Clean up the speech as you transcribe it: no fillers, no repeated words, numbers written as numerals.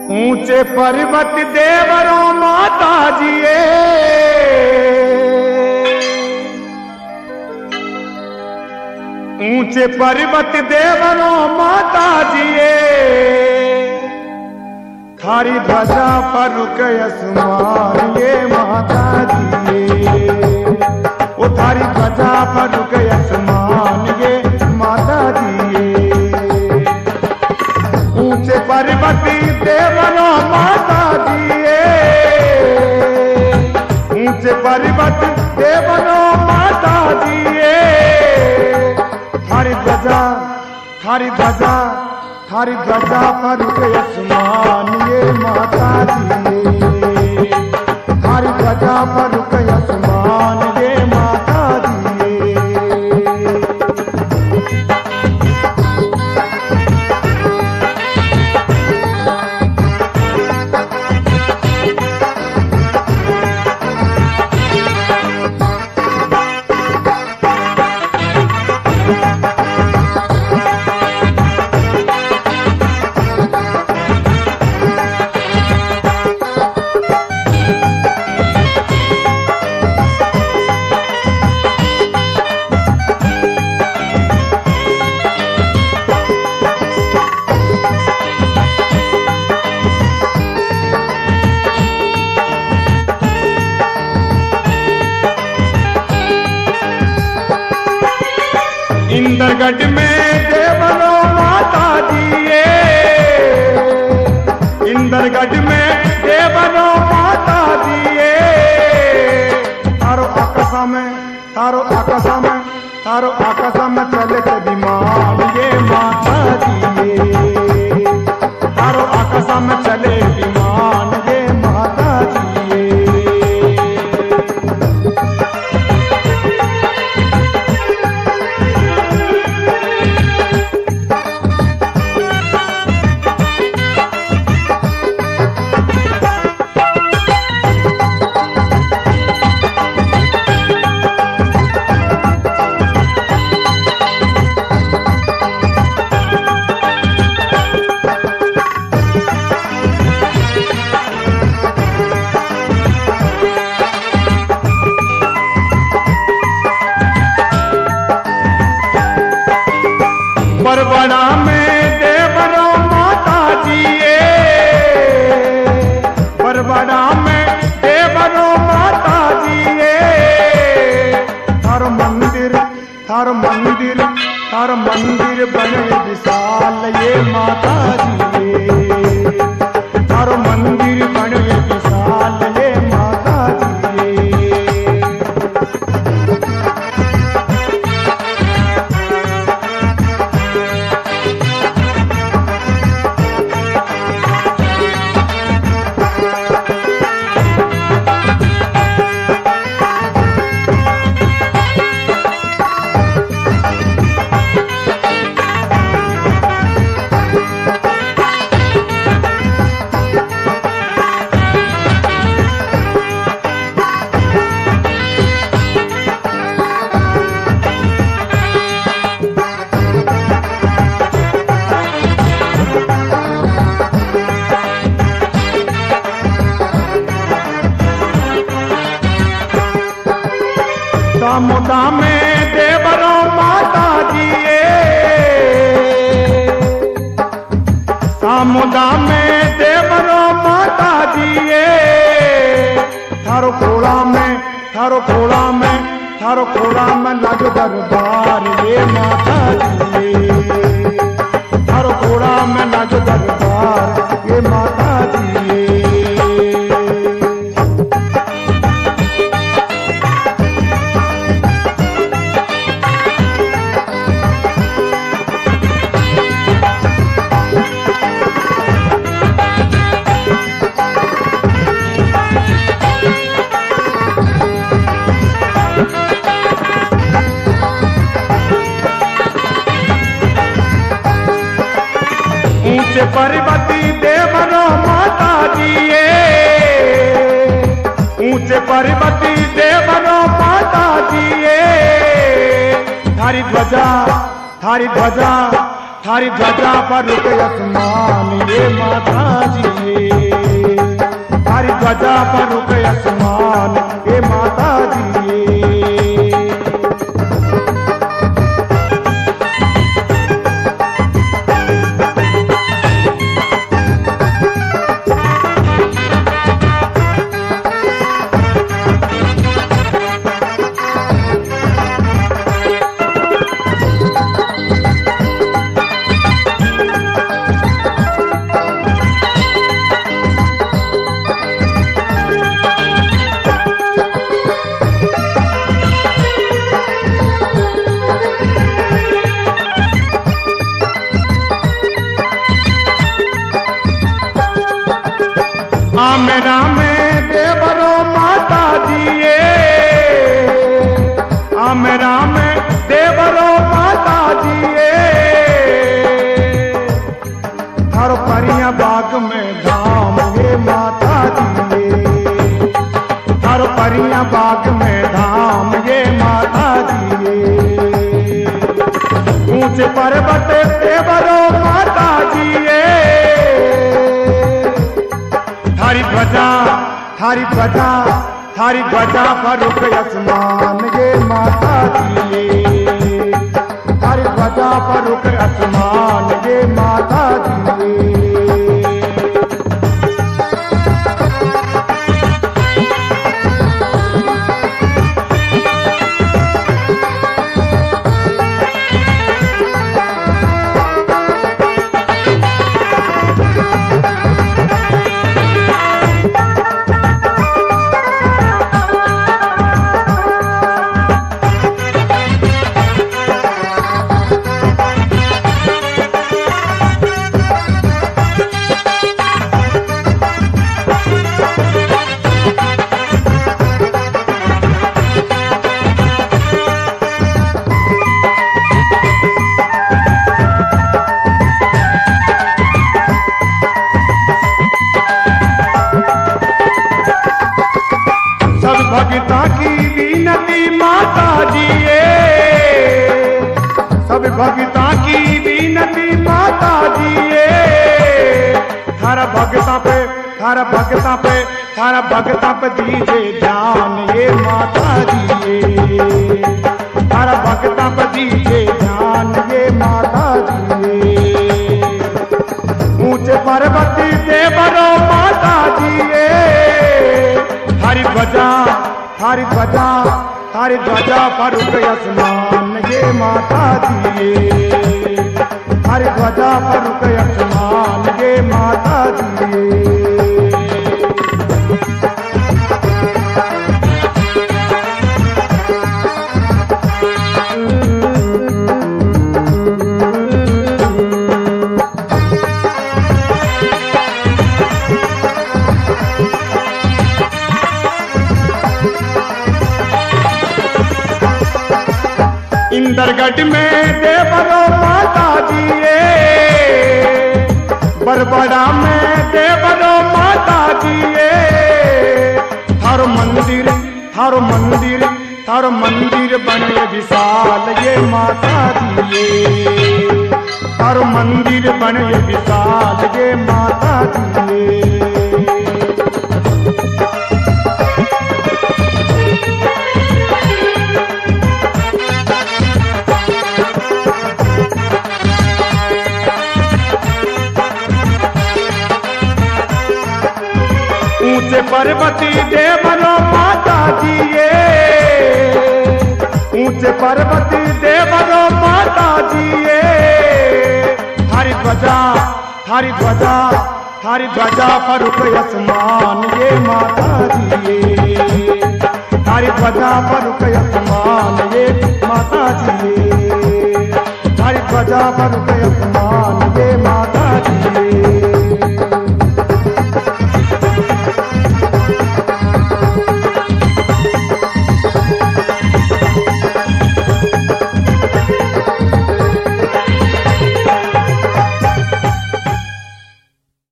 ऊंचे पर्वत देवरों माता जिए, ऊंचे पर्वत देवरों माता जिए, थारी ध्वजा पर रुके आसमान ये माता जिए, वो थारी ध्वजा पर रुके आसमान ये माता जिए। ऊंचे पर्वत देवरों माता जिए, ऊंचे पर्वत देवरों माता जिए, थारी ध्वजा थारी ध्वजा थारी ध्वजा पर रुके आसमान ये माता जिए, थारी ध्वजा पर रुके आसमान ये माता जिए। इंद्रगढ़ में देवरों माता जिए, इंद्रगढ़ में देवरों माता जिए, थारो आकाशा में थारो आकाशा में थारो आकाशा में चले के विमान ये माता जिए, थारो आकाशा में चले विमान ये माता जिए। बरबड़ा में देवरों माता जिए, बरबड़ा में देवरों माता जिए, थारो मंदिर थारो मंदिर थारो मंदिर बने विशाल ये माता जिए, थारो मंदिर बने विशाल ये माता जिए। सामुदा में देवरों माता जिए, सामुदा में देवरों माता जिए, थारो खोड़ा में थारो खोड़ा में थारो खोड़ा में लग दरबार ये माता जिए, थारो खोड़ा में लग दरबार ये माता जिए। ऊंचे पर्वती देवरों माता जिए, ऊंचे पर्वती देवरों माता जिए, थारी ध्वजा थारी ध्वजा थारी ध्वजा पर रुके आसमान ये माता जी ये, थारी ध्वजा पर रुके आसमान ये माता जी ये। मेरा में देवरो माता दिए, मेरा में देवरो माता दिए, हर परिया बाग में धाम ये माता दिए, हर परिया बाग में धाम ये माता दिए। ऊंचे पर्वत देवरो माता दिए, थारी ध्वजा थारी ध्वजा थारी ध्वजा पर रुके आसमान ये माता दिए, थारी ध्वजा पर रुके आसमान ये माता दिए। भगता की विनती माता जी ये, सब भगता की विनती माता जी ये, थारा भगता पे थारा भगता पे थारा भगता पे दीजे ध्यान ये माता जी ये, थारा भगता पे दीजे ध्यान ये माता जी ये। ऊंचे पर्वती देवरो माता जी ये, थारी ध्वजा थारी ध्वजा थारी ध्वजा पर रुके आसमान ये माता दिए, थारी ध्वजा पर रुके आसमान ये माता दिए। इंदरगढ़ में देवरो माता दिए, बरबड़ा में देवरो माता दिए, थारो मंदिर थारो मंदिर थारो मंदिर बने विशाल ये माता दिए, थारो मंदिर बने विशाल ये माता दिए। ऊंचे पर्वती देवरो माता जी ये, ऊंचे पर्वती देवरो माता जी ये, थारी ध्वजा थारी ध्वजा थारी ध्वजा पर रुके आसमान ये माता जी ये, थारी ध्वजा पर रुके आसमान ये माता जी ये, थारी ध्वजा पर रुके आसमान।